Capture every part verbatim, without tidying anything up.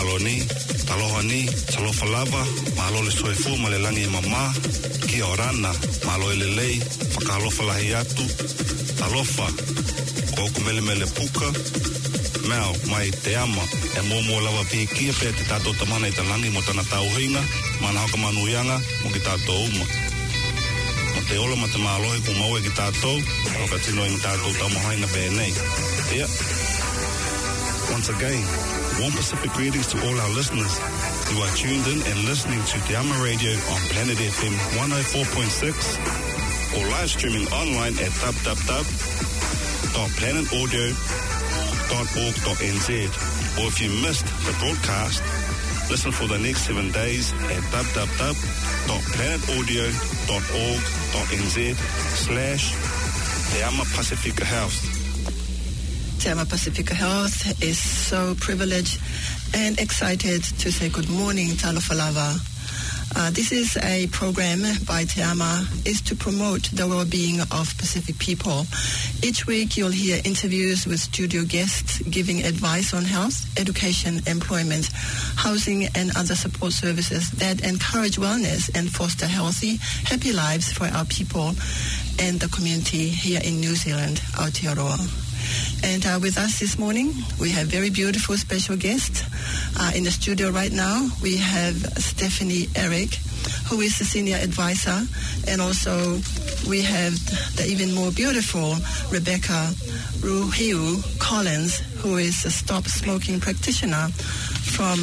Mahalo ni, taloha ni, talofa lava, mahalo le soefu ma le langi mama, kia orana, mahalo e le lei, whakahalofa lahi atu, talofa, ko oku mele mele puka, Mao, mai te ama, e mōmō lawa pihikia pēr te tātou tamana i talangi mo tana tauhinga, mana hoka manuianga mo ki tātou uma. Mo te ola ma te mālohi ku mau e ki tātou, hoka tino i tātou taumahaina pēnei. Yeah. Once again, warm Pacific greetings to all our listeners who are tuned in and listening to Te Ama Radio on Planet F M one oh four point six or live streaming online at w w w dot planet audio dot org dot n z. Or if you missed the broadcast, listen for the next seven days at w w w dot planet audio dot org dot n z slash Te Ama Pacifica House. Te Ama Pacifica House is so privileged and excited to say good morning, Talofa lava. Uh, this is a program by Te Ama, is to promote the well-being of Pacific people. Each week you'll hear interviews with studio guests giving advice on health, education, employment, housing and other support services that encourage wellness and foster healthy, happy lives for our people and the community here in New Zealand, Aotearoa. And uh, with us this morning, we have very beautiful special guests. Uh, in the studio right now, we have Stephanie Eric, who is the senior advisor, and also we have the even more beautiful Rebecca Ruhiu Collins, who is a stop smoking practitioner from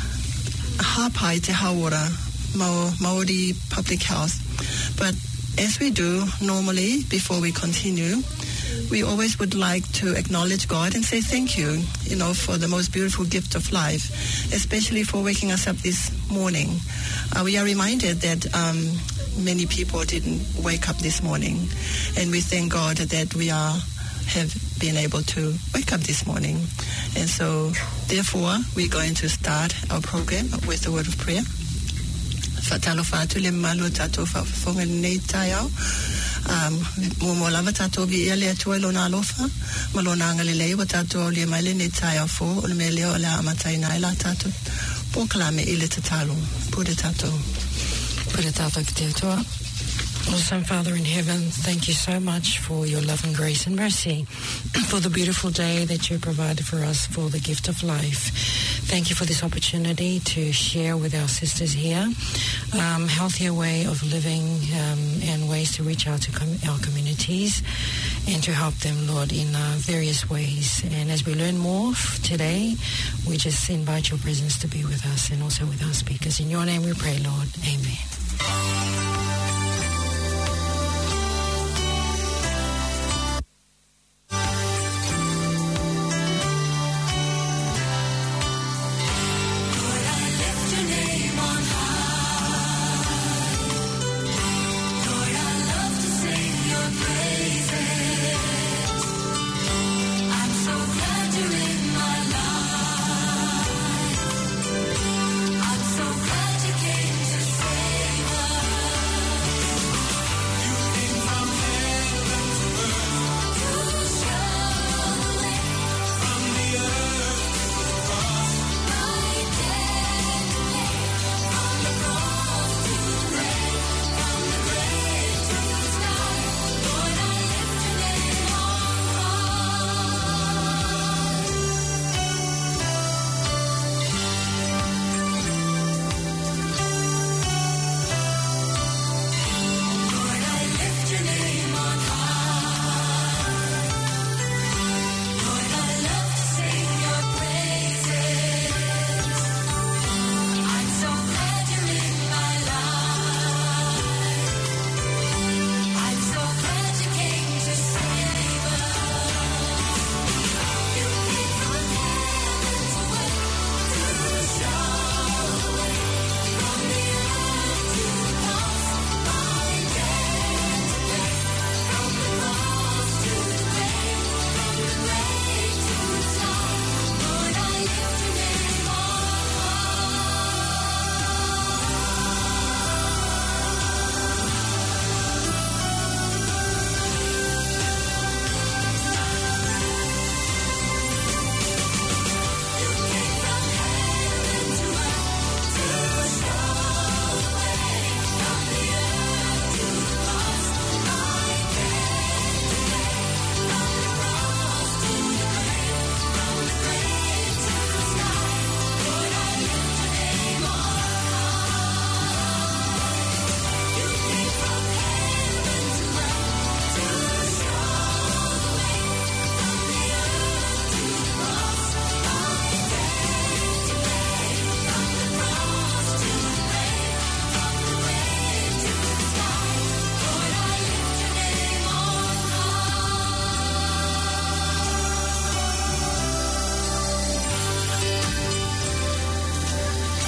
Hapai Te Hawara, Maori Public Health. But as we do normally before we continue, we always would like to acknowledge God and say thank you, you know, for the most beautiful gift of life, especially for waking us up this morning. Uh, we are reminded that um, many people didn't wake up this morning, and we thank God that we are have been able to wake up this morning. And so, therefore, we're going to start our program with a word of prayer. Fatalofa atule malu tato fa fonga nei taiao. Um, mo lava tato vi ele atua lona alofa, malona ngalele wa tato le maile nei taiao fo, o le mele o la amatai na ila tato. Po kalame ile tatalo, pure tato. Pure tato ki te atua. Awesome Father in heaven, thank you so much for your love and grace and mercy, for the beautiful day that you provided for us, for the gift of life. Thank you for this opportunity to share with our sisters here um, healthier way of living um, and ways to reach out to com- our communities and to help them, Lord, in uh, various ways. And as we learn more f- today, we just invite your presence to be with us and also with our speakers. In your name we pray, Lord. Amen. I'm so glad you came to save us.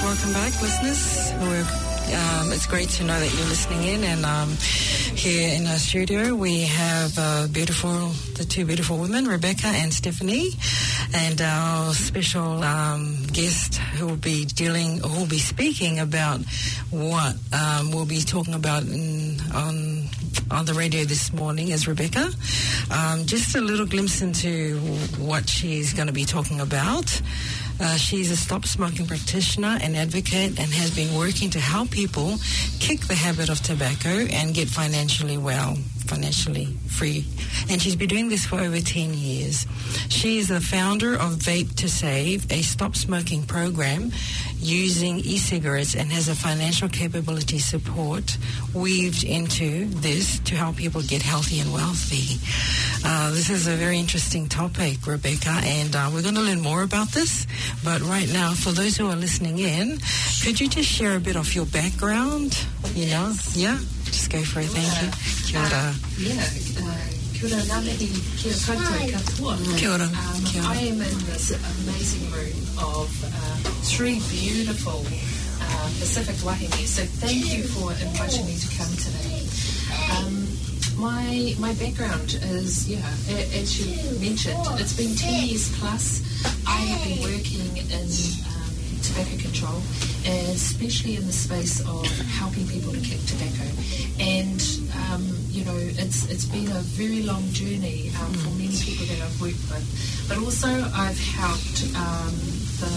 Welcome back, listeners. We're, um, it's great to know that you're listening in. And um, here in our studio, we have uh, beautiful, the two beautiful women, Rebecca and Stephanie, and our special um, guest who will be dealing, who will be speaking about what um, we'll be talking about in, on on the radio this morning is Rebecca. Um, just a little glimpse into what she's going to be talking about. Uh, she's a stop smoking practitioner and advocate and has been working to help people kick the habit of tobacco and get financially well, financially free. And she's been doing this for over ten years. She is the founder of Vape to Save, a stop smoking program using e-cigarettes, and has a financial capability support weaved into this to help people get healthy and wealthy. Uh, this is a very interesting topic, Rebecca, and uh, we're going to learn more about this. But right now, for those who are listening in, could you just share a bit of your background? You know, yeah, just go for it. Thank you. Kia ora. Uh, yeah. Uh, kia ora, ngā mihi, kia koutou katoa. Kia ora. Um, Kia ora. I am in this amazing room of uh, three beautiful uh, Pacific wahine, so thank you for inviting me to come today. Um, my my background is, yeah, a- as you mentioned, it's been ten years plus. I have been working in um, tobacco control, especially in the space of helping people to kick tobacco. And, um, you know, it's it's been a very long journey um, for many people that I've worked with. But also I've helped um, the,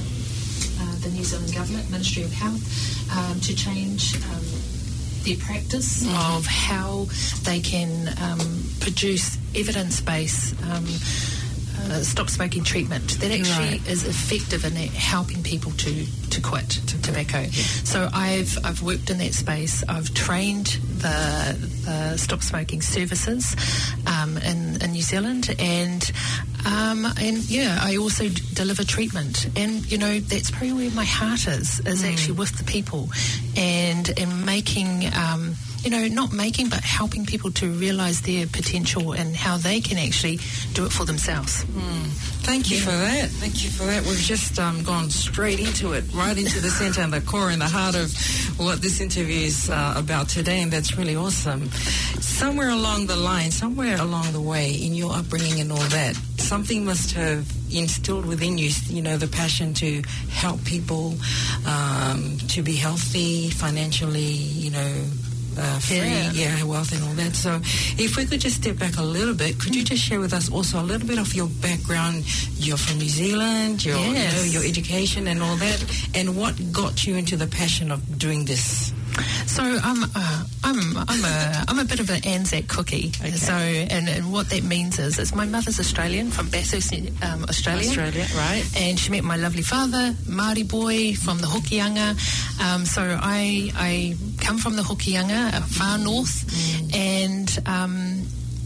uh, the New Zealand Government, Ministry of Health, um, to change um, their practice mm. of how they can um, produce evidence-based um, Uh, stop smoking treatment that actually right. is effective in helping people to, to quit to tobacco. Yeah. So I've I've worked in that space. I've trained the, the stop smoking services um, in, in New Zealand, and um, and yeah, I also d- deliver treatment. And you know, that's probably where my heart is is mm. actually with the people, and and making. Um, You know, not making, but helping people to realise their potential and how they can actually do it for themselves. Mm. Thank you yeah. for that. Thank you for that. We've just um, gone straight into it, right into the centre and the core and the heart of what this interview is uh, about today, and that's really awesome. Somewhere along the line, somewhere along the way in your upbringing and all that, something must have instilled within you, you know, the passion to help people, um, to be healthy financially, you know, Uh, free, yeah. yeah, wealth and all that. So if we could just step back a little bit, could you just share with us also a little bit of your background? You're from New Zealand, your, yes. you know, your education and all that, and what got you into the passion of doing this? So um, uh, I'm I'm a I'm a bit of an Anzac cookie. Okay. So and, and what that means is, is my mother's Australian from Bathurst, um, Australia. Australia, right? And she met my lovely father, Māori boy from the Hokianga. Um, so I I come from the Hokianga, uh, far north, mm. and um,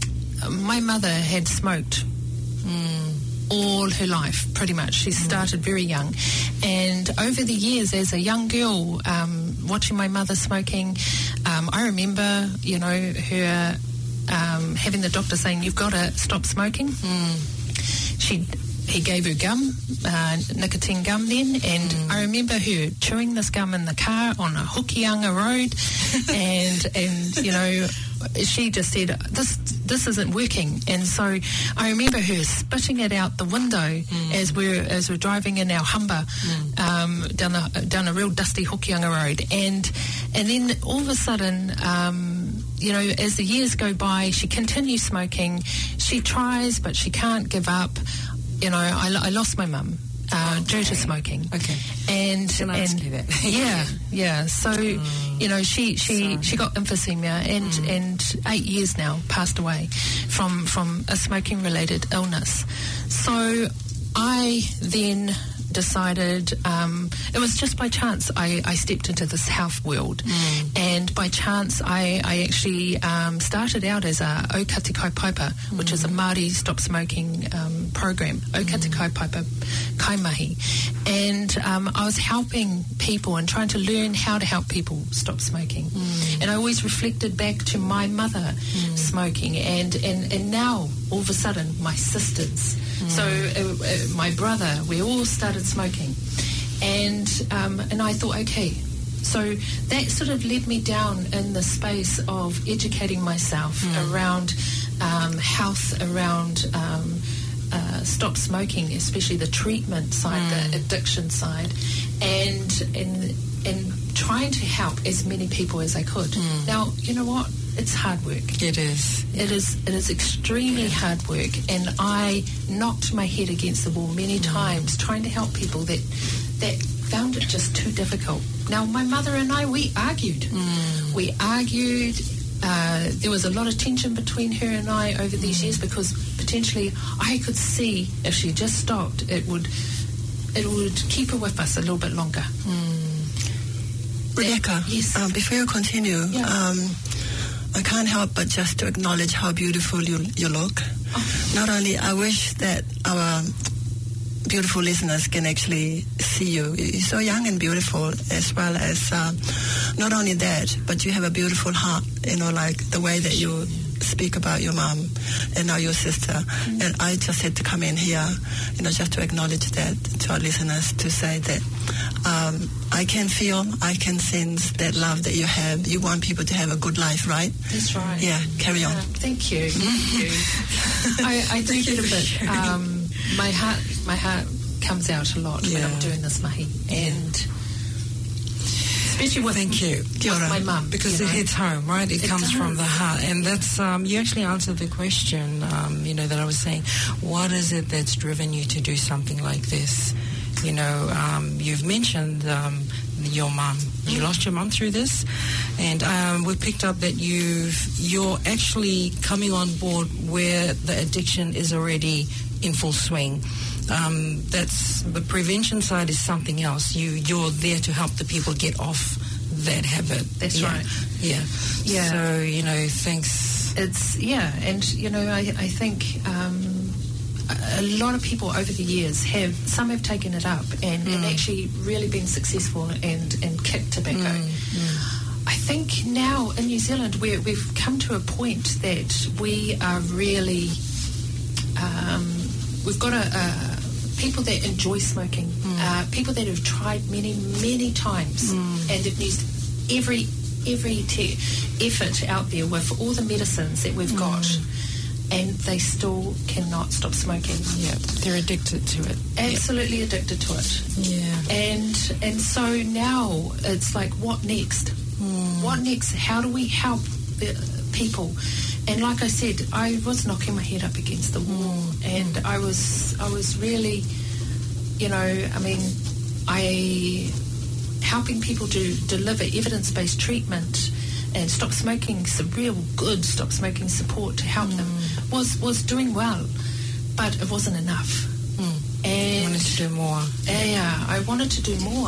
my mother had smoked. Mm. all her life, pretty much. She started very young. And over the years, as a young girl, um, watching my mother smoking, um, I remember, you know, her um, having the doctor saying, you've got to stop smoking. Mm. She He gave her gum, uh, nicotine gum then, and mm. I remember her chewing this gum in the car on a Hokianga road, and, and you know, she just said, this this isn't working. And so I remember her spitting it out the window mm. as we're as we're driving in our Humber mm. um, down a down a real dusty Hokianga road. And and then all of a sudden, um, you know, as the years go by, she continues smoking. She tries, but she can't give up. You know, I, I lost my mum uh, okay. due to smoking. Okay. And, Can I and ask you that? yeah, yeah. So, mm. you know, she she, Sorry. she got emphysema and, mm. and eight years now passed away from, from a smoking-related illness. So I then decided, um, it was just by chance I, I stepped into this health world. Mm. And by chance I, I actually um, started out as a O Kati Kaupaipa, mm. which is a Māori stop smoking um, program, O Kati mm. Kaupaipa Kaimahi. And um, I was helping people and trying to learn how to help people stop smoking. Mm. And I always reflected back to my mother mm. smoking, and, and, and now all of a sudden my sisters. Mm. So uh, uh, my brother, we all started smoking. and um, and I thought, okay, so that sort of led me down in the space of educating myself mm. around um, health, around um, uh, stop smoking, especially the treatment side, mm. the addiction side, and and and trying to help as many people as I could. Mm. Now, you know what? It's hard work. It is. It is. It is extremely yeah. hard work, and I knocked my head against the wall many mm. times trying to help people that that found it just too difficult. Now, my mother and I, we argued. Mm. We argued. Uh, there was a lot of tension between her and I over these mm. years because potentially I could see if she just stopped, it would it would keep her with us a little bit longer. Mm. Rebecca, yes. um, before you continue, yeah. um, I can't help but just to acknowledge how beautiful you you look. Oh. Not only, I wish that our beautiful listeners can actually see you. You're so young and beautiful, as well as uh, not only that, but you have a beautiful heart, you know, like the way that you speak about your mom and now your sister. Mm-hmm. And I just had to come in here, you know, just to acknowledge that to our listeners, to say that um, I can feel, I can sense that love that you have. You want people to have a good life, right? That's right. Yeah, carry yeah, on. Thank you. Thank you. I, I do get a bit, um, my heart, my heart comes out a lot yeah. when I'm doing this mahi. And especially with Thank you. With my mum. Because you it know? hits home, right? It, it comes does. from the heart. And that's, um, you actually answered the question, um, you know, that I was saying, what is it that's driven you to do something like this? You know, um, you've mentioned um, your mum. You Mm. lost your mum through this. And um, we picked up that you've, you're actually coming on board where the addiction is already in full swing. Um, that's the prevention side is something else. You you're there to help the people get off that habit. That's yeah. right. Yeah. Yeah. So you know, thanks. It's yeah, and you know, I I think um, a, a lot of people over the years have some have taken it up and, mm. and actually really been successful and and kicked tobacco. Mm. Mm. I think now in New Zealand we're, we've come to a point that we are really um, we've got a. a people that enjoy smoking, mm. uh, people that have tried many, many times mm. and have used every every te- effort out there with all the medicines that we've mm. got, and they still cannot stop smoking. Yeah, they're addicted to it. Absolutely yep. addicted to it. Yeah. And and so now it's like, what next? Mm. What next? How do we help the people? And like I said, I was knocking my head up against the wall, mm. and I was, I was really, you know, I mean, I helping people to deliver evidence-based treatment and stop smoking, some real good stop smoking support to help mm. them was was doing well, but it wasn't enough. Mm. And you wanted to do more. Yeah, I wanted to do more.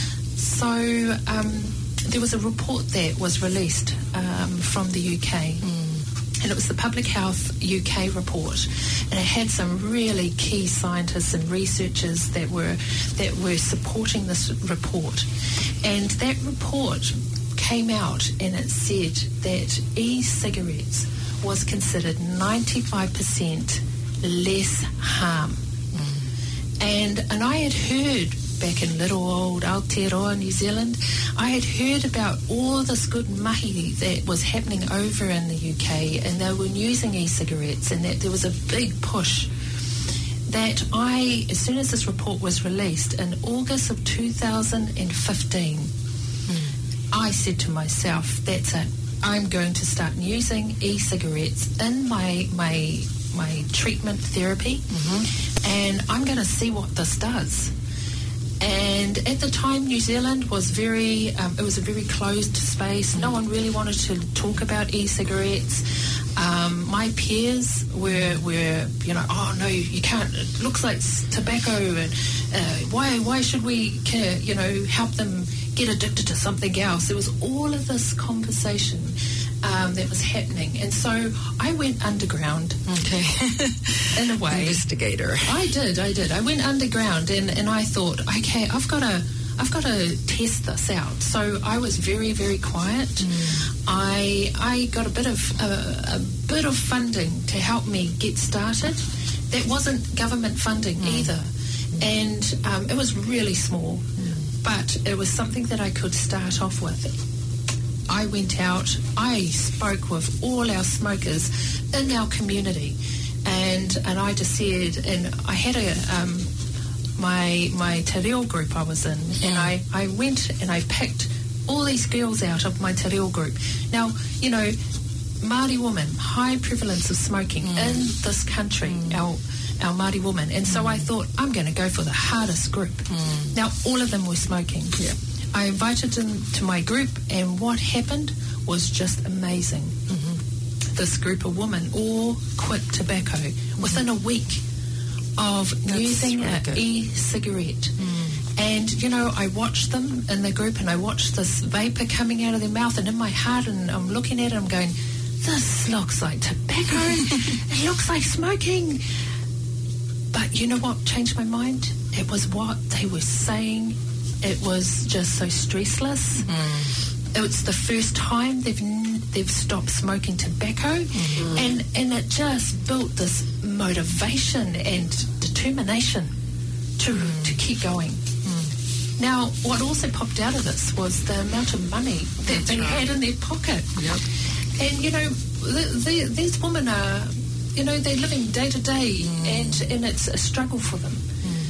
So um, there was a report that was released um, from the U K. Mm. And it was the Public Health U K report, and it had some really key scientists and researchers that were that were supporting this report. And that report came out and it said that e-cigarettes was considered ninety-five percent less harm. Mm. And and I had heard back in little old Aotearoa, New Zealand, I had heard about all this good mahi that was happening over in the U K, and they were using e-cigarettes, and that there was a big push. That I, as soon as this report was released in August of two thousand fifteen, mm. I said to myself, that's it. I'm going to start using e-cigarettes in my my my treatment therapy, mm-hmm. and I'm going to see what this does. And at the time, New Zealand was very, um, it was a very closed space. No one really wanted to talk about e-cigarettes. Um, my peers were, were, you know, oh no, you can't, it looks like tobacco, and uh, why, why should we, you know, help them get addicted to something else? There was all of this conversation um, that was happening. And so I went underground. Okay. In a way. Investigator. I did, I did. I went underground and, and I thought, okay, I've got to I've got to test this out. So I was very, very quiet. Mm. I I got a bit of uh, a bit of funding to help me get started. That wasn't government funding mm. either. And um, it was really small. Mm. but it was something that I could start off with. I went out, I spoke with all our smokers in our community, and and I just said, and I had a um, my my te reo group I was in, and I, I went and I picked all these girls out of my te reo group. Now, you know, Māori women, high prevalence of smoking mm. in this country, mm. our our Māori women, and so mm. I thought, I'm going to go for the hardest group. Mm. Now, all of them were smoking. Yeah. I invited them to my group, and what happened was just amazing. Mm-hmm. This group of women all quit tobacco mm-hmm. within a week of That's using really an good. e-cigarette. Mm. And, you know, I watched them in the group, and I watched this vapour coming out of their mouth, and in my heart, and I'm looking at it, I'm going, this looks like tobacco. It looks like smoking. But you know what changed my mind? It was what they were saying. It was just so stressless. Mm. It was the first time they've they've stopped smoking tobacco, mm-hmm. and and it just built this motivation and determination to mm. to keep going. Mm. Now, what also popped out of this was the amount of money that That's they right. had in their pocket. Yep. And you know, the, the, these women are, you know, they're living day to day, and and it's a struggle for them.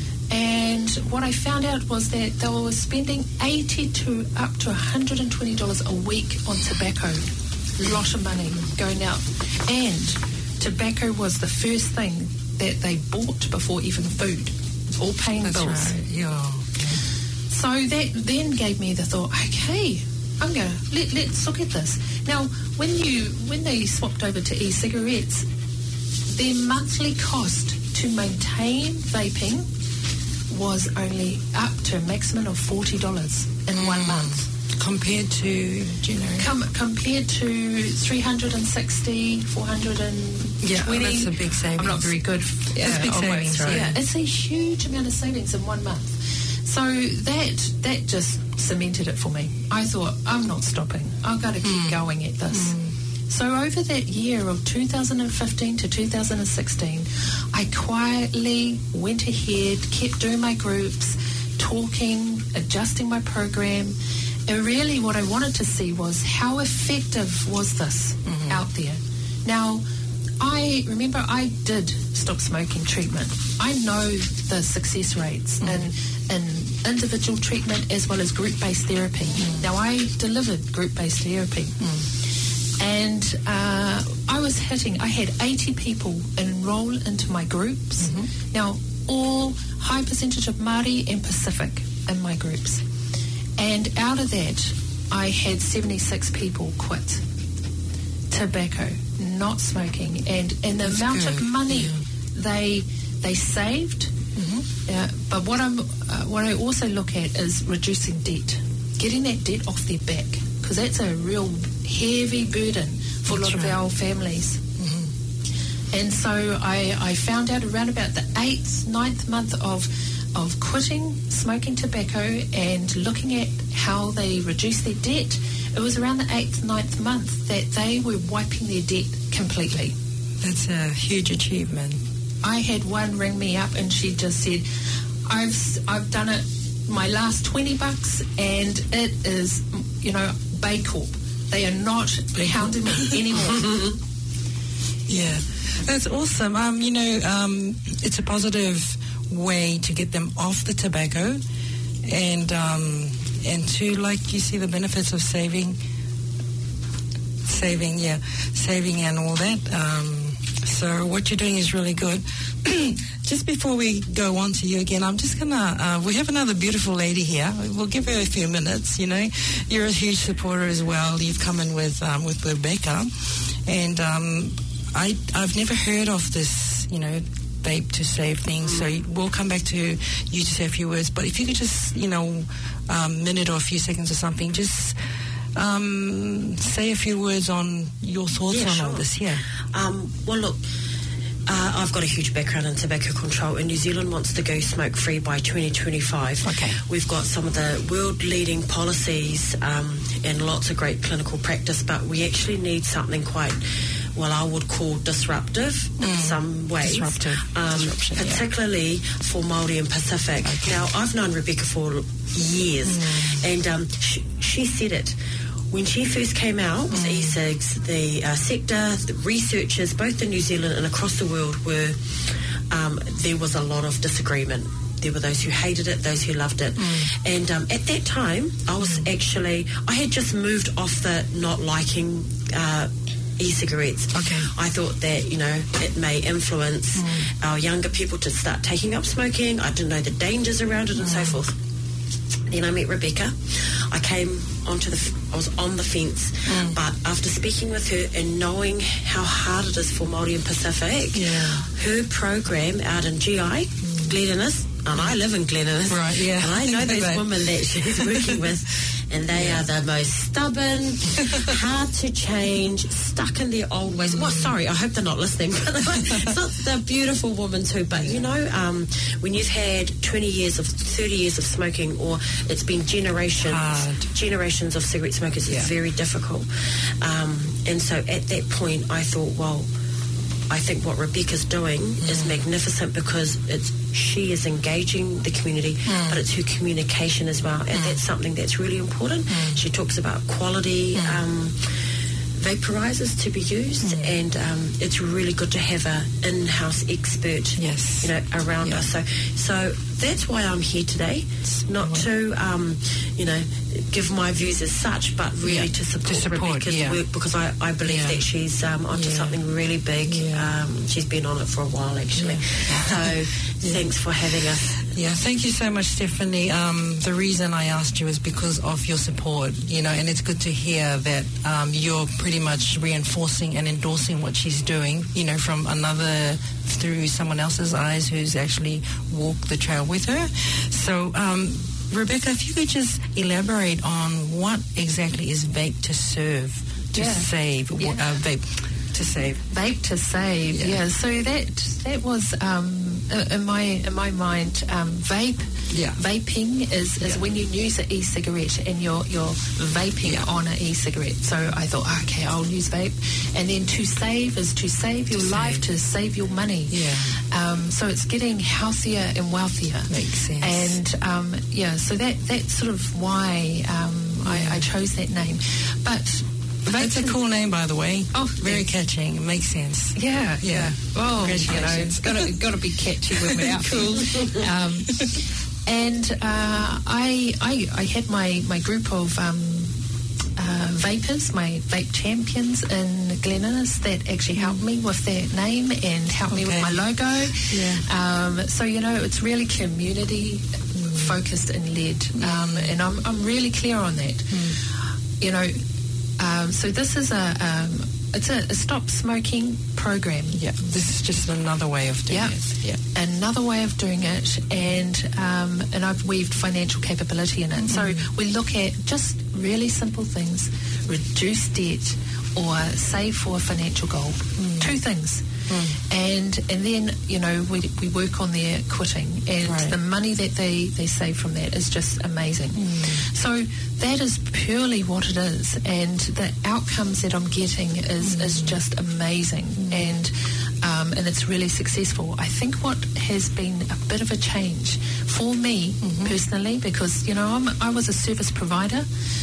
And what I found out was that they were spending eighty to up to one hundred twenty dollars a week on tobacco. A lot of money going out. And tobacco was the first thing that they bought before even food, or paying That's bills. Right. Yeah. So that then gave me the thought, okay, I'm going to, let, let's look at this. Now, when you when they swapped over to e-cigarettes, their monthly cost to maintain vaping was only up to a maximum of forty dollars in mm. one month. Compared to, do you know? Com- compared to three hundred sixty, four hundred twenty. Yeah, that's a big savings. I'm not very good. Yeah, that's big savings, right? Yeah, it's a huge amount of savings in one month. So that that just cemented it for me. I thought, I'm not stopping. I've got to keep mm. going at this. Mm. So over that year of two thousand fifteen to two thousand sixteen, I quietly went ahead, kept doing my groups, talking, adjusting my program. And really what I wanted to see was how effective was this mm-hmm. out there. Now, I remember I did stop smoking treatment. I know the success rates mm-hmm. in, in individual treatment as well as group-based therapy. Mm-hmm. Now, I delivered group-based therapy. Mm-hmm. And uh, I was hitting, I had eighty people enroll into my groups. Mm-hmm. Now, all high percentage of Māori and Pacific in my groups. And out of that, I had seventy-six people quit tobacco, not smoking. And, and the That's amount good. of money yeah. they they saved. Mm-hmm. Uh, but what, I'm, uh, what I also look at is reducing debt, getting that debt off their back, because that's a real heavy burden for that's a lot right. of our families. Mm-hmm. And so I, I found out around about the eighth, ninth month of of quitting smoking tobacco and looking at how they reduce their debt, it was around the eighth, ninth month that they were wiping their debt completely. That's a huge achievement. I had one ring me up and she just said, I've I've done it my last twenty bucks and it is, you know, Bay Corp. They are not hounding me anymore. Yeah, that's awesome. Um, you know, um, it's a positive way to get them off the tobacco and um, and to, like, you see the benefits of saving, saving, yeah, saving and all that. Um, so what you're doing is really good. Just before we go on to you again, I'm just going to, uh, we have another beautiful lady here. We'll give her a few minutes, you know. You're a huge supporter as well. You've come in with um, with Rebecca. And um, I, I've never heard of this, you know, vape to save things. Mm. So we'll come back to you to say a few words. But if you could just, you know, um, minute or a few seconds or something, just um, say a few words on your thoughts yeah, on sure. all this. Yeah. Um, well, look, uh, I've got a huge background in tobacco control, and New Zealand wants to go smoke-free by twenty twenty-five. Okay. We've got some of the world-leading policies um, and lots of great clinical practice, but we actually need something quite well, I would call disruptive mm. in some ways. Disruptive. Um, Disruption, particularly yeah. for Māori and Pacific. Okay. Now, I've known Rebecca for years, mm. and um, she, she said it. When she first came out with mm. e-cigs, the uh, sector, the researchers, both in New Zealand and across the world, were um, there was a lot of disagreement. There were those who hated it, those who loved it. Mm. And um, at that time, I was mm. actually, I had just moved off the not liking uh, e-cigarettes. Okay. I thought that, you know, it may influence mm. our younger people to start taking up smoking. I didn't know the dangers around it and mm. so forth. Then I met Rebecca. I came onto the, I was on the fence, mm. but after speaking with her and knowing how hard it is for Māori and Pacific, yeah. her program out in G I, mm. Glen Innes, and I live in Glen Innes, right, yeah. and I know those women that she's working with, and they yeah. are the most stubborn, hard to change, stuck in their old ways. Mm. Well, sorry, I hope they're not listening. It's not, they're beautiful women too, but you know, um, when you've had twenty years of, thirty years of smoking, or it's been generations, hard. generations of cigarette smokers, yeah. it's very difficult. Um, and so at that point, I thought, well, I think what Rebecca's doing mm. is magnificent, because it's she is engaging the community, mm. but it's her communication as well, and mm. that's something that's really important. Mm. She talks about quality mm. um, vaporizers to be used, mm. and um, it's really good to have a in-house expert, yes. you know, around yeah. us. So, so that's why I'm here today, not to, um, you know, give my views as such, but really yeah. to support, to support Rebecca's yeah. work, because I, I believe yeah. that she's um, onto yeah. something really big. Yeah. Um, she's been on it for a while, actually. Yeah. So yeah. thanks for having us. Yeah, thank you so much, Stephanie. Um, the reason I asked you is because of your support, you know, and it's good to hear that um, you're pretty much reinforcing and endorsing what she's doing, you know, from another, through someone else's eyes who's actually walked the trail with her. So, um, Rebecca, if you could just elaborate on what exactly is Vape to Serve, to yeah. save, yeah. Uh, Vape to Save. Vape to Save, yeah. yeah. So that that was um, in my in my mind, um, vape. Yeah. Vaping is, is yeah. when you use an e-cigarette and you're you're vaping yeah. on an e-cigarette. So I thought, okay, I'll use vape. And then to save is to save your to life, save. to save your money. Yeah. Um, so it's getting healthier and wealthier. Makes sense. And um, yeah, so that that's sort of why um, yeah. I, I chose that name. But That's a cool name, by the way. Oh, very yeah. catching. It makes sense. Yeah, yeah. Oh, you know, Congratulations. it's got to got to be catchy when we're out. Cool. Um, and uh, I, I I had my my group of um, uh, vapors, my vape champions in Glen Innes that actually helped me with that name and helped okay. me with my logo. Yeah. Um, so you know, it's really community mm. focused and led, mm. um, and I'm I'm really clear on that. Mm. You know. Um, so this is a um, it's a, a stop smoking program. Yeah, this is just another way of doing yeah. it. Yeah, another way of doing it, and um, and I've weaved financial capability in it. Mm-hmm. So we look at just really simple things: reduce debt or save for a financial goal. Mm. Two things. Mm. And and then, you know, we we work on their quitting, and right. the money that they, they save from that is just amazing. Mm. So that is purely what it is, and the outcomes that I'm getting is, mm. is just amazing, mm. and um, and it's really successful. I think what has been a bit of a change for me mm-hmm. personally, because, you know, I'm, I was a service provider.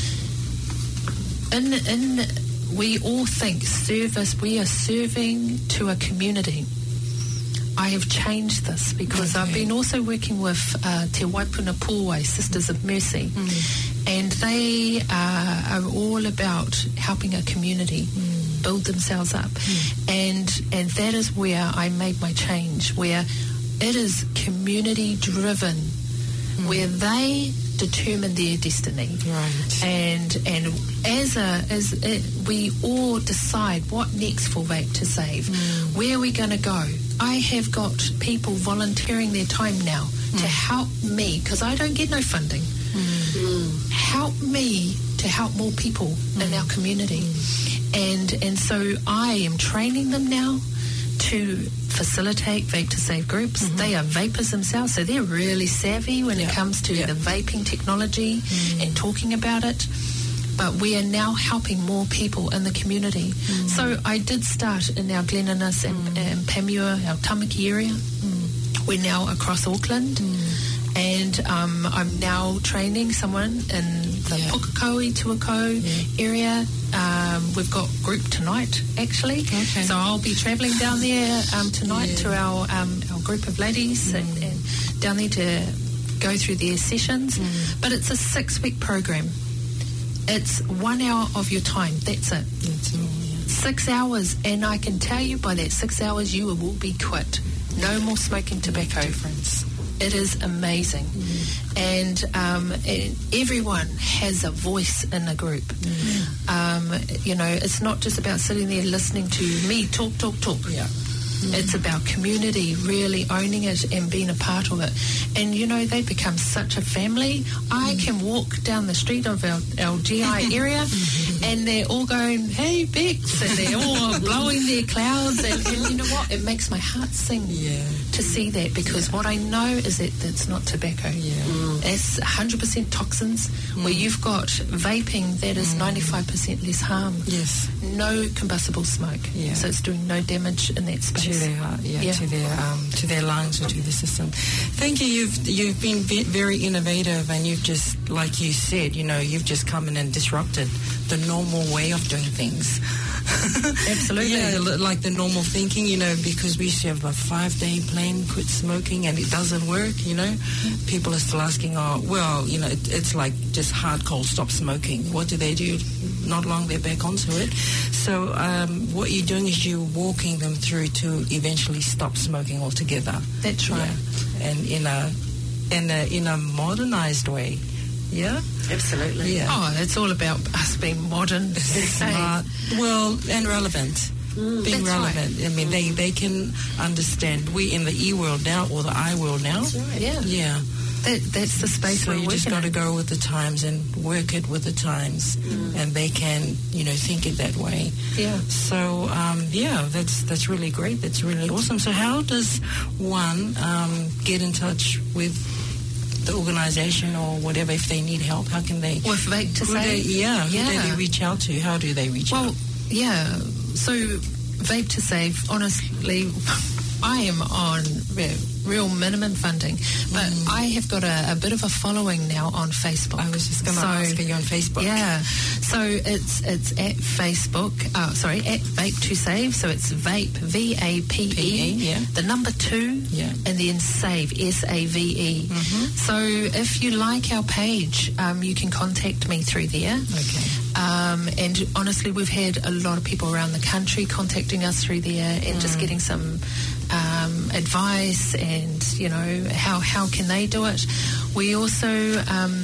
In in We all think service, we are serving to a community. I have changed this because okay. I've been also working with uh, Te Waipuna Pōwai, Sisters of Mercy, mm. and they uh, are all about helping a community mm. build themselves up. Mm. And, and that is where I made my change, where it is community driven, mm. where they determine their destiny, right? And and as a as a, we all decide what next for Vape to Save. Mm. Where are we going to go? I have got people volunteering their time now mm. to help me, because I don't get no funding. Mm. Help me to help more people mm. in our community, mm. and and so I am training them now to facilitate Vape to Save groups. Mm-hmm. They are vapors themselves, so they're really savvy when yep. it comes to yep. the vaping technology mm. and talking about it. but we are now helping more people in the community. Mm. So I did start in our Glen Innes and, mm. and Panmure, our Tamaki area. Mm. We're now across Auckland. Mm. And um, I'm now training someone in the yeah. Pukekohe, Tuakau yeah. area. Um, we've got group tonight, actually. Okay. So I'll be travelling down there um, tonight yeah. to our um, our group of ladies mm. and, and down there to go through their sessions. Mm. But it's a six-week program. It's one hour of your time. That's it. That's all, yeah. Six hours. And I can tell you by that six hours you will be quit. No more smoking tobacco. Difference. It is amazing. Mm. And, um, and everyone has a voice in the group. Mm. Um, you know, it's not just about sitting there listening to me talk, talk, talk. Yeah. Mm. It's about community, really owning it and being a part of it. And, you know, they become such a family. I can walk down the street of our, our G I area and they're all going, hey, Bex, and they're all blowing their clouds. And, and you know what? It makes my heart sing yeah. to see that, because yeah. what I know is that it's not tobacco. Yeah. Mm. It's one hundred percent toxins, mm. where you've got vaping that is mm. ninety-five percent less harm. Yes. No combustible smoke. Yeah. So it's doing no damage in that space. To their heart, yeah, yeah. to their um, to their lungs or to the system. Thank you. You've you've been ve- very innovative, and you've just, like you said, you know, you've just come in and disrupted the normal way of doing things. Absolutely. Yeah, like the normal thinking, you know, because we used to have a five-day plan, quit smoking, and it doesn't work, you know. Mm-hmm. People are still asking, oh, well, you know, it, it's like just hard cold stop smoking. What do they do? Not long they're back onto it. So um, what you're doing is you're walking them through to eventually stop smoking altogether. That's right. Yeah. And in a, in a, in a modernized way. Yeah, absolutely. Yeah. Oh, it's all about us being modern, smart, well, and relevant. Mm, being relevant. Right. I mean, mm. they, they can understand. We in the E world now, or the I world now. That's right. Yeah, yeah. That, that's the space. So we're you just got to in. go with the times and work it with the times, mm. and they can, you know, think it that way. Yeah. So um, yeah, that's that's really great. That's really awesome. So how does one um, get in touch with the organisation or whatever if they need help? How can they? With Vape to Save? Yeah, yeah. Who do they reach out to? How do they reach well, out? Well, yeah. So Vape to Save, honestly, I am on real, real minimum funding, but mm. I have got a, a bit of a following now on Facebook. I was just going to so, ask, are you on Facebook? Yeah. So it's it's at Facebook, uh, sorry, at Vape to Save. So it's Vape, V A P E, P E, yeah. the number two, yeah. and then Save, S A V E. Mm-hmm. So if you like our page, um, you can contact me through there. Okay. Um, and honestly, we've had a lot of people around the country contacting us through there and mm. just getting some um, advice and, you know, how, how can they do it. We also, um,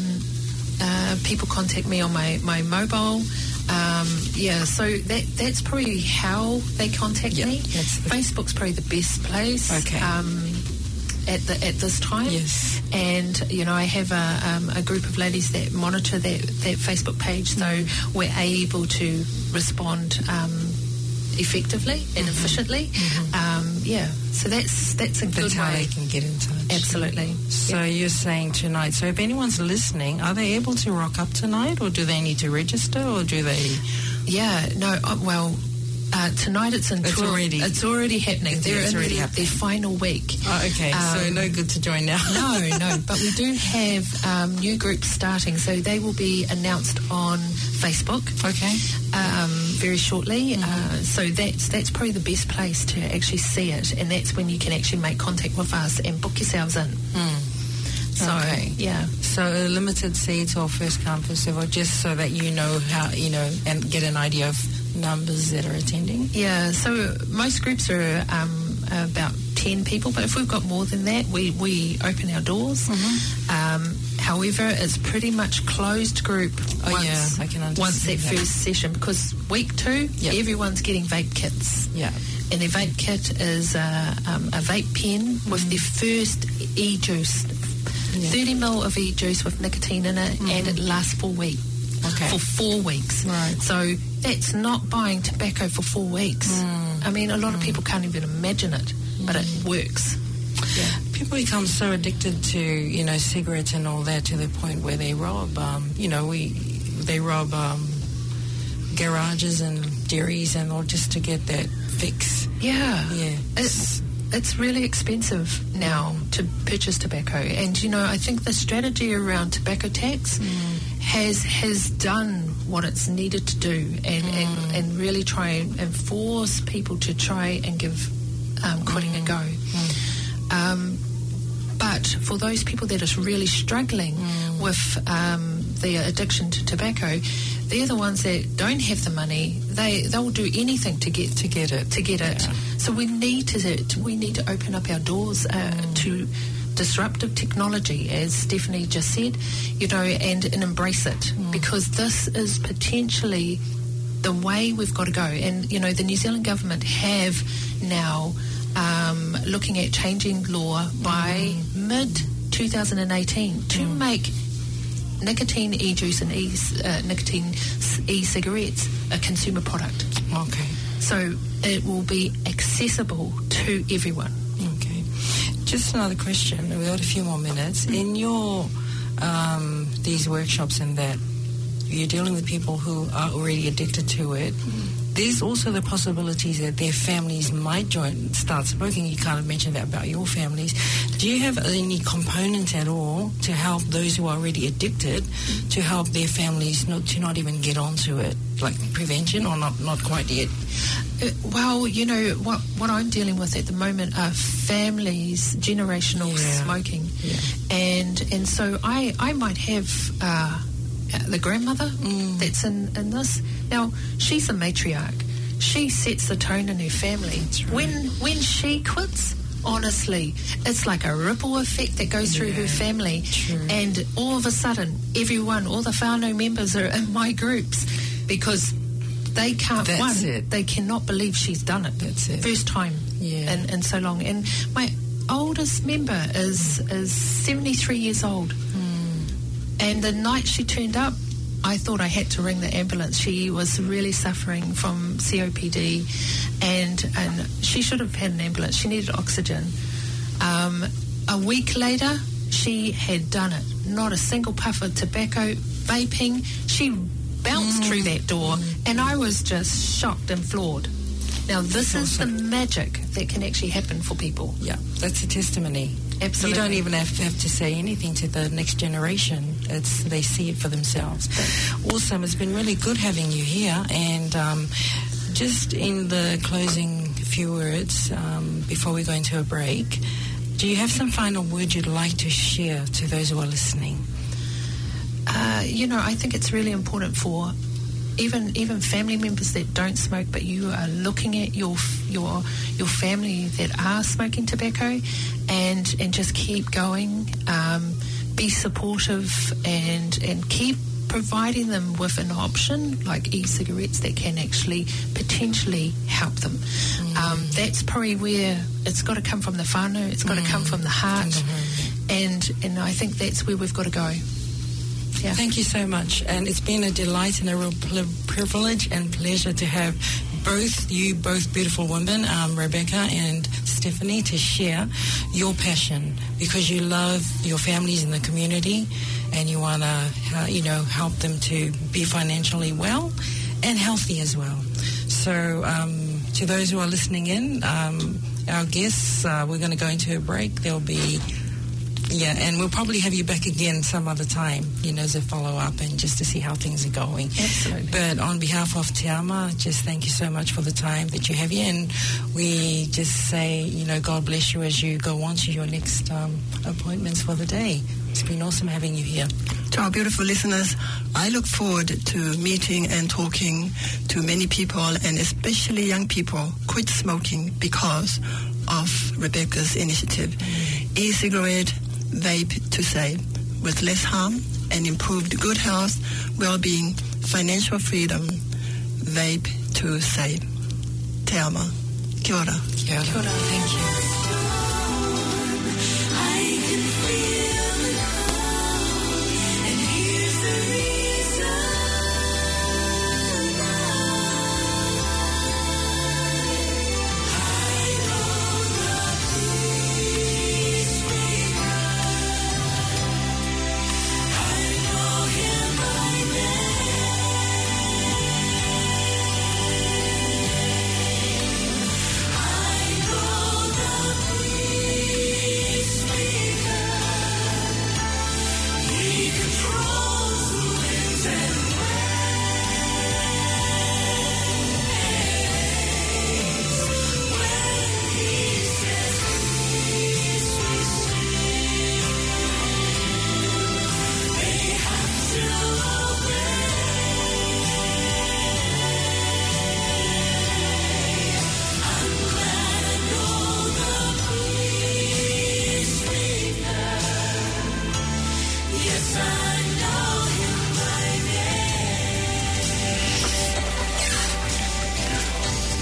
uh, people contact me on my, my mobile. Um, yeah, so that that's probably how they contact yep, me. That's the Facebook's probably the best place. Okay. Um, at the at this time, yes, and you know I have a um, a group of ladies that monitor that, that Facebook page, so mm. we're able to respond um, effectively and mm-hmm. efficiently. Mm-hmm. Um, yeah, so that's that's a that's good how way. they can get in touch. Absolutely. So yeah. you're saying tonight. So if anyone's listening, are they able to rock up tonight, or do they need to register, or do they? Yeah. No. Uh, well. Uh, tonight it's in it's tour. already it's already happening. It's, They're it's in already their, happening. their final week. Oh, okay, um, so no good to join now. no, no, but we do have um, new groups starting, so they will be announced on Facebook. Okay, um, very shortly. Mm-hmm. Uh, so that's that's probably the best place to actually see it, and that's when you can actually make contact with us and book yourselves in. Mm. So okay. yeah, so a limited seats or first come first serve, just so that you know how you know and get an idea of numbers that are attending. Yeah, so most groups are um, about ten people, but if we've got more than that, we, we open our doors. Mm-hmm. Um, however, it's pretty much closed group oh, once, yeah, I can understand once that, that first session, because week two, yep. everyone's getting vape kits. Yeah. And their vape kit is uh, um, a vape pen with mm. their first e-juice, yeah. thirty mil of e-juice with nicotine in it, mm. and it lasts for a week. Okay. For four weeks. Right. So that's not buying tobacco for four weeks. Mm. I mean, a lot mm. of people can't even imagine it, mm. but it works. Yeah. People become so addicted to, you know, cigarettes and all that to the point where they rob. Um, you know, we they rob um, garages and dairies and all just to get that fix. Yeah. Yeah. It's, it's really expensive now to purchase tobacco. And, you know, I think the strategy around tobacco tax mm. has has done what it's needed to do and, mm. and, and really try and force people to try and give um, quitting mm. a go. Mm. Um, but for those people that are really struggling mm. with um, their addiction to tobacco, they're the ones that don't have the money. They they'll do anything to get to get it to get yeah. it. So we need to we need to open up our doors uh, mm. to disruptive technology, as Stephanie just said, you know, and, and embrace it mm. because this is potentially the way we've got to go. And you know, the New Zealand government have now um, looking at changing law by mm. mid twenty eighteen to mm. make nicotine e-juice and e, uh, nicotine e-cigarettes a consumer product. Okay. So it will be accessible to everyone. Okay. Just another question. We've got a few more minutes. Mm. In your um, these workshops and that, you're dealing with people who are already addicted to it. Mm. There's also the possibilities that their families might join, start smoking. You kind of mentioned that about your families. Do you have any component at all to help those who are already addicted to help their families not to not even get onto it, like prevention, or not, not quite yet? Uh, well, you know, what what I'm dealing with at the moment are families, generational yeah. smoking. Yeah. And and so I, I might have... Uh, the grandmother mm. that's in, in this. Now, she's a matriarch. She sets the tone in her family. That's right. When when she quits, honestly, it's like a ripple effect that goes through yeah, her family. true. And all of a sudden, everyone, all the whānau members are in my groups because they can't, That's one, it. they cannot believe she's done it. That's it. First time yeah. in, in so long. And my oldest member is, is seventy-three years old. And the night she turned up, I thought I had to ring the ambulance. She was really suffering from C O P D, and and she should have had an ambulance. She needed oxygen. Um, a week later, she had done it. Not a single puff of tobacco, vaping. She bounced mm. through that door, and I was just shocked and floored. Now, this That's is awesome. the magic that can actually happen for people. Yeah, that's a testimony. Absolutely. You don't even have to, have to say anything to the next generation. It's they see it for themselves. Awesome. It's been really good having you here. And um, just in the closing few words, um, before we go into a break, do you have some final words you'd like to share to those who are listening? Uh, you know, I think it's really important for even even family members that don't smoke, but you are looking at your your your family that are smoking tobacco, and and just keep going. Um, be supportive and and keep providing them with an option like e-cigarettes that can actually potentially help them. Mm. Um, that's probably where it's got to come from the whānau. It's got mm. to come from the heart, mm-hmm. and and I think that's where we've got to go. Yeah. Thank you so much. And it's been a delight and a real pl- privilege and pleasure to have both you, both beautiful women, um, Rebecca and Stephanie, to share your passion because you love your families in the community and you want to, uh, you know, help them to be financially well and healthy as well. So um, to those who are listening in, um, our guests, uh, we're going to go into a break. There'll be... Yeah, and we'll probably have you back again some other time, you know, as a follow-up and just to see how things are going. Absolutely. But on behalf of Te Ama, just thank you so much for the time that you have here. And we just say, you know, God bless you as you go on to your next um, appointments for the day. It's been awesome having you here. To our beautiful listeners, I look forward to meeting and talking to many people, and especially young people, quit smoking because of Rebecca's initiative. Mm. E-cigarette, vape to save, with less harm and improved good health, well-being, financial freedom. Vape to save. Te ama. Kia ora. Kia ora. Kia ora. Thank you.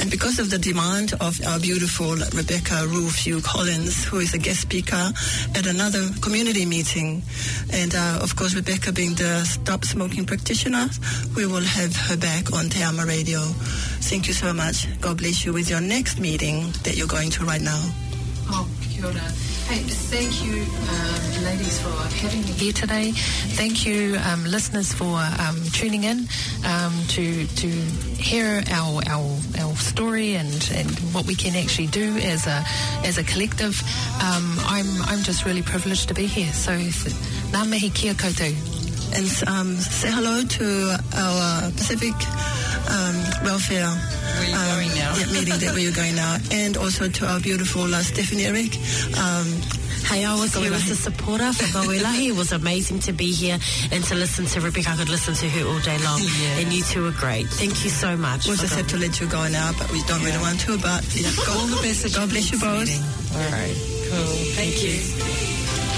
And because of the demand of our beautiful Rebecca Rufew Collins, who is a guest speaker at another community meeting, and uh, of course Rebecca being the Stop Smoking practitioner, we will have her back on Te Ama Radio. Thank you so much. God bless you with your next meeting that you're going to right now. Oh, kia ora. Hey, thank you, um, ladies, for having me here today. Thank you, um, listeners, for um, tuning in um, to to hear our our our story and, and what we can actually do as a as a collective. Um, I'm I'm just really privileged to be here. So, ngā mihi kia koutou. And um, say hello to our Pacific um, Welfare Where you're um, going now. yeah, meeting that where you're going now, and also to our beautiful uh, Stephanie Eric. Um, Hey, I was here as a supporter for Gawelahi. It was amazing to be here and to listen to Rebecca. I could listen to her all day long. Yeah. And you two are great. Thank you so much. we'll just have to let you go now, but we don't Yeah. really want to. But yeah, God, All the best. at God your bless you next both. meeting. All right. Cool. Thank you.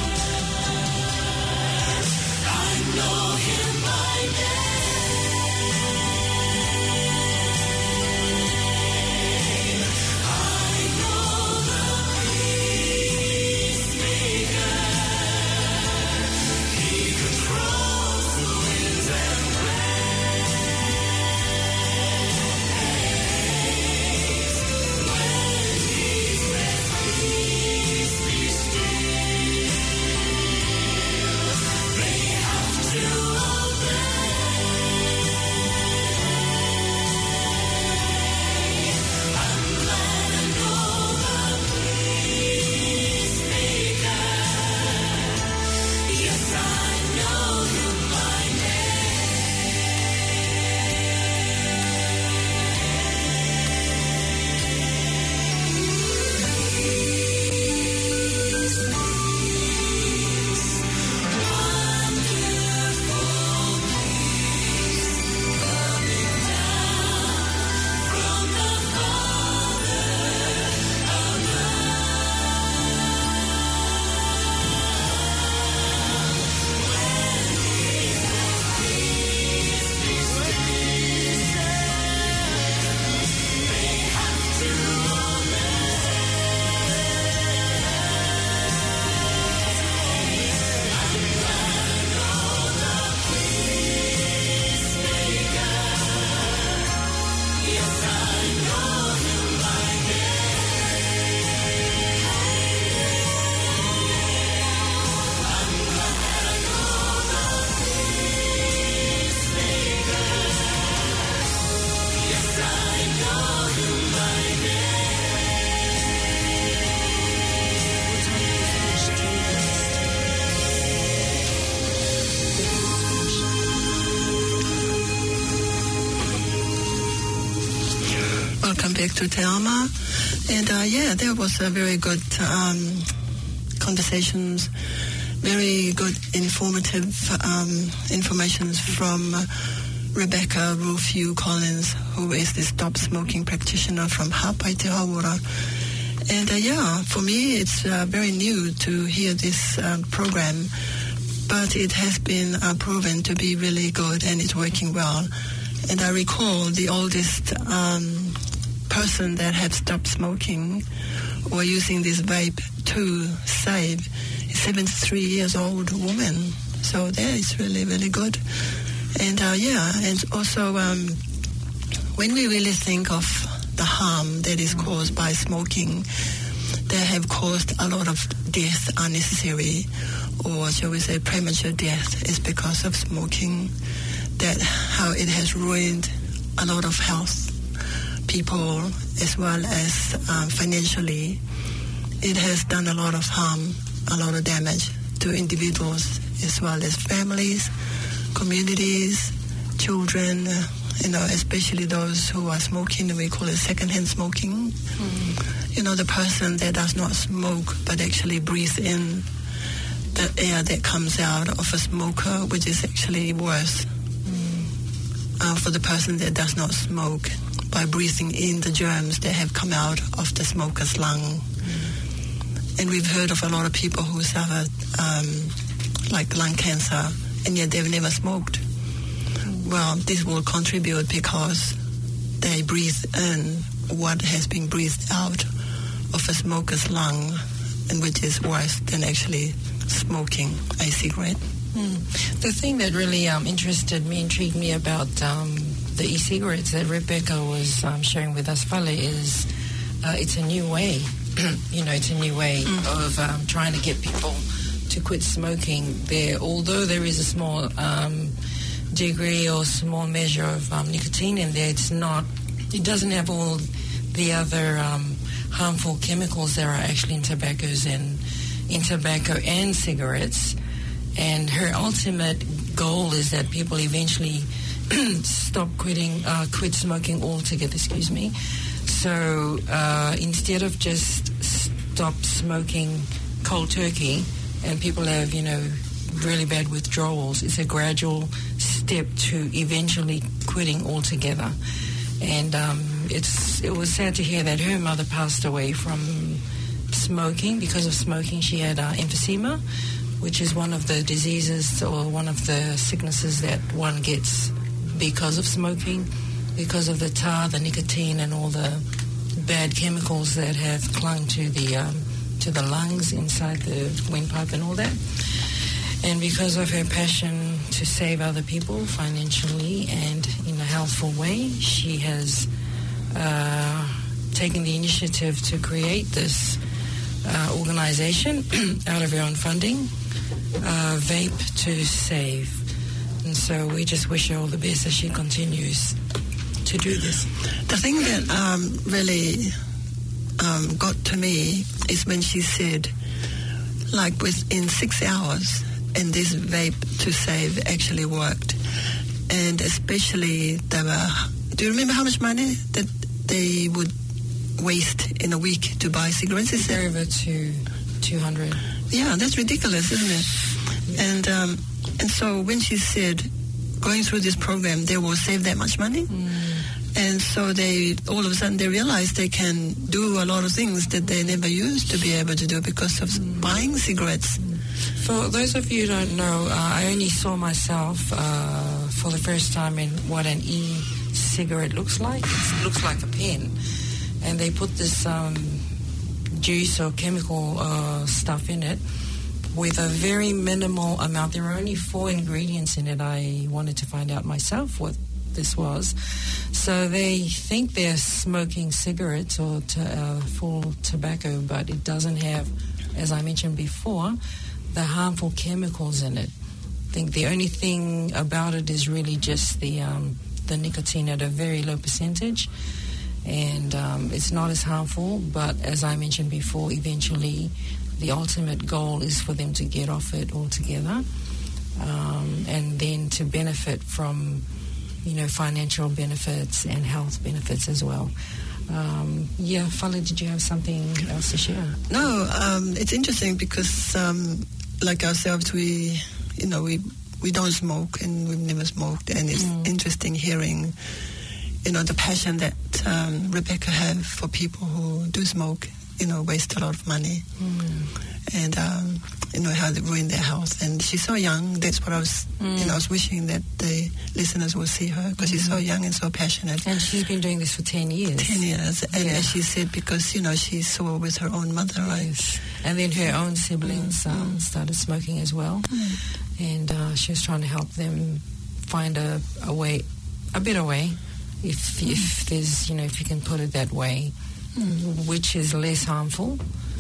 Welcome back to Te Ama. And uh, yeah, there was a very good um, conversations, very good informative um, information from uh, Rebecca Rufew Collins, who is the Stop Smoking practitioner from Hapai Te Hawara. And uh, yeah, for me it's uh, very new to hear this uh, program, but it has been uh, proven to be really good and it's working well. And I recall the oldest um, person that have stopped smoking or using this vape to save is seventy-three years old woman. So that is really, really good. And uh, yeah, and also um, when we really think of the harm that is caused by smoking, they have caused a lot of death unnecessary, or shall we say premature death, is because of smoking. That how it has ruined a lot of health people as well as um, financially. It has done a lot of harm, a lot of damage to individuals as well as families, communities, children, uh, you know, especially those who are smoking. We call it secondhand smoking. Mm. You know, the person that does not smoke but actually breathes in the air that comes out of a smoker, which is actually worse. Uh, for the person that does not smoke, by breathing in the germs that have come out of the smoker's lung. Mm. And we've heard of a lot of people who suffered um, like lung cancer, and yet they've never smoked. Mm. Well, this will contribute because they breathe in what has been breathed out of a smoker's lung, and which is worse than actually smoking a cigarette. Mm. The thing that really um, interested me, intrigued me about um, the e-cigarettes that Rebecca was um, sharing with us, Fale, is uh, it's a new way. you know, it's a new way mm. of um, trying to get people to quit smoking. There, although there is a small um, degree or small measure of um, nicotine in there, it's not. It doesn't have all the other um, harmful chemicals that are actually in tobaccos and in tobacco and cigarettes. And her ultimate goal is that people eventually stop quitting, uh, quit smoking altogether. Excuse me. So uh, instead of just stop smoking cold turkey, and people have, you know, really bad withdrawals, it's a gradual step to eventually quitting altogether. And um, it's it was sad to hear that her mother passed away from smoking. Because of smoking, she had uh, emphysema, which is one of the diseases or one of the sicknesses that one gets because of smoking, because of the tar, the nicotine, and all the bad chemicals that have clung to the um, to the lungs inside the windpipe and all that. And because of her passion to save other people financially and in a healthful way, she has uh, taken the initiative to create this uh, organization out of her own funding, uh, Vape to Save. And so we just wish her all the best as she continues to do this. The thing that um, really um, got to me is when she said, like within six hours, and this Vape to Save actually worked. And especially, they were, do you remember how much money that they would waste in a week to buy cigarettes? Is They're over to two hundred. Yeah, that's ridiculous, isn't it? Yeah. And um, and so when she said, going through this program, they will save that much money. Mm. And so they, all of a sudden, they realize they can do a lot of things that they never used to be able to do because of mm. buying cigarettes. Mm. For those of you who don't know, uh, I only saw myself uh, for the first time in what an e-cigarette looks like. It looks like a pen. And they put this um, juice or chemical uh, stuff in it with a very minimal amount. There were only four ingredients in it. I wanted to find out myself what this was. So they think they're smoking cigarettes or to, uh, full tobacco, but it doesn't have, as I mentioned before, the harmful chemicals in it. I think the only thing about it is really just the um, the nicotine at a very low percentage, and um, it's not as harmful. But as I mentioned before, eventually the ultimate goal is for them to get off it altogether, um, and then to benefit from, you know, financial benefits and health benefits as well. Um, yeah, Fale, did you have something else to share? No, um, it's interesting because, um, like ourselves, we, you know, we we don't smoke and we've never smoked, and it's mm. interesting hearing, you know, the passion that um, Rebecca have for people who do smoke, you know, waste a lot of money, mm. and um, you know how they ruin their health. And she's so young. That's what I was, mm. you know, I was wishing that the listeners will see her because mm. she's so young and so passionate. And she's been doing this for ten years. Ten years, and yeah. as she said, because you know she saw with her own mother, right? Yes. And then her own siblings mm. um, started smoking as well, mm. and uh, she was trying to help them find a, a way, a better way, if mm. if there's, you know, if you can put it that way, mm. which is less harmful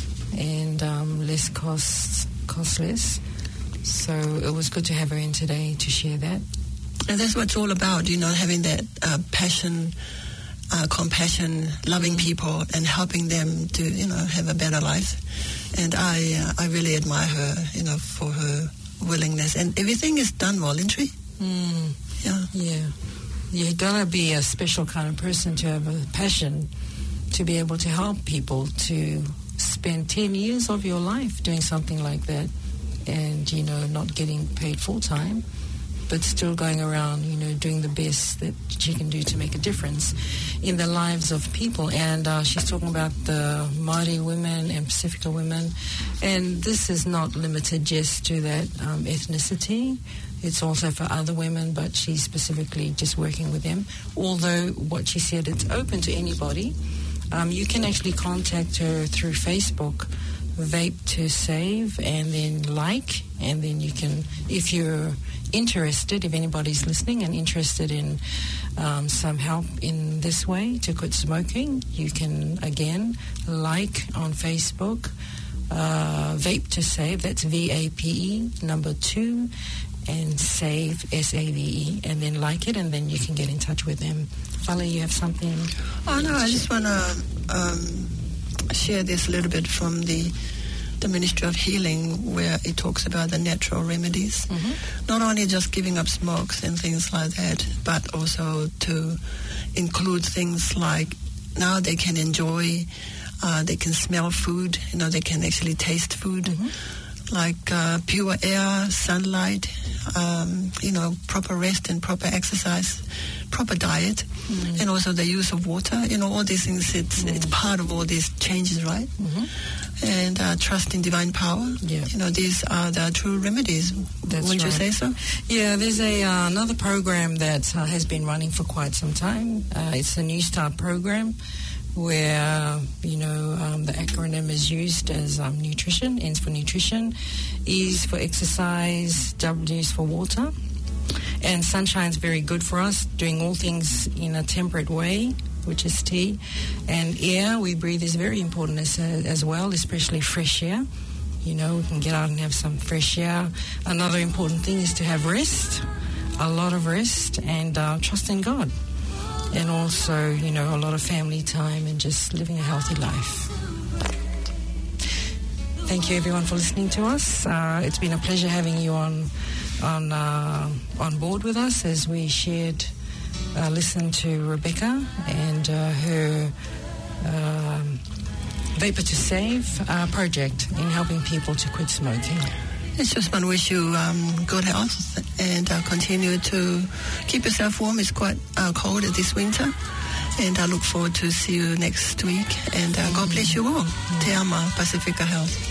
and um, less cost. costless. So it was good to have her in today to share that. And that's what it's all about, you know, having that uh, passion, uh, compassion, loving people and helping them to, you know, have a better life. And I uh, I really admire her, you know, for her willingness. And everything is done well, isn't she? Mm. Yeah. Yeah. You gotta be a special kind of person to have a passion to be able to help people to spend ten years of your life doing something like that and, you know, not getting paid full-time, but still going around, you know, doing the best that she can do to make a difference in the lives of people. And uh, she's talking about the Māori women and Pacifica women, and this is not limited just to that um, ethnicity. It's also for other women, but she's specifically just working with them. Although what she said, it's open to anybody. Um, you can actually contact her through Facebook, Vape to Save, and then like, and then you can, if you're interested, if anybody's listening and interested in um, some help in this way to quit smoking, you can, again, like on Facebook, uh, Vape to Save, that's V A P E, number two, and Save, S A V E, and then like it, and then you can get in touch with them. Fala, you have something? Oh, no, I just want to um, share this a little bit from the the Ministry of Healing, where it talks about the natural remedies. Mm-hmm. Not only just giving up smokes and things like that, but also to include things like now they can enjoy, uh, they can smell food, you know, they can actually taste food. Mm-hmm. Like uh, pure air, sunlight, um, you know, proper rest and proper exercise, proper diet, mm. and also the use of water. You know, all these things, it's, mm. it's part of all these changes, right? Mm-hmm. And uh, trust in divine power. Yeah. You know, these are the true remedies. That's Wouldn't right. you say so? Yeah, there's a uh, another program that uh, has been running for quite some time. Uh, it's a New Start program, where, you know, um, the acronym is used as um, nutrition, N's for nutrition, E's for exercise, W's for water. And sunshine's very good for us, doing all things in a temperate way, which is T. And air we breathe is very important as, uh, as well, especially fresh air. You know, we can get out and have some fresh air. Another important thing is to have rest, a lot of rest, and uh, trust in God. And also, you know, a lot of family time and just living a healthy life. Thank you, everyone, for listening to us. Uh, it's been a pleasure having you on on uh, on board with us as we shared, uh, listened to Rebecca and uh, her um, Vapor to Save uh, project in helping people to quit smoking. I just want to wish you um, good health and uh, continue to keep yourself warm. It's quite uh, cold this winter. And I look forward to see you next week. And uh, God bless you all. Te ama, Pacifica Health.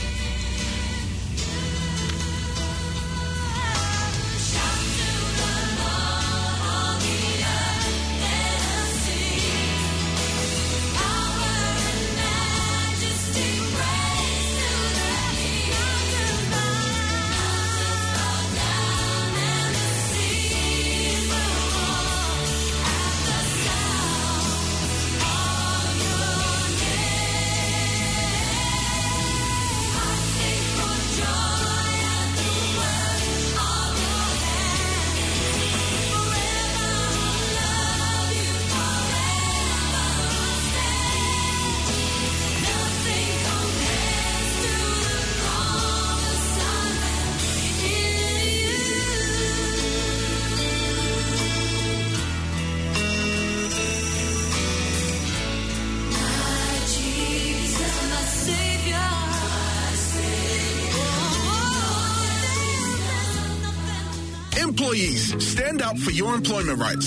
Employees, stand up for your employment rights.